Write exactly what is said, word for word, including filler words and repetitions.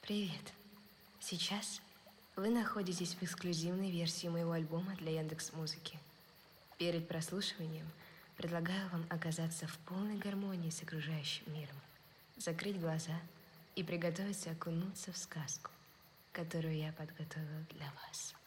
Привет. Сейчас вы находитесь в эксклюзивной версии моего альбома для Яндекс.Музыки. Перед прослушиванием предлагаю вам оказаться в полной гармонии с окружающим миром, закрыть глаза и приготовиться окунуться в сказку, которую я подготовила для вас.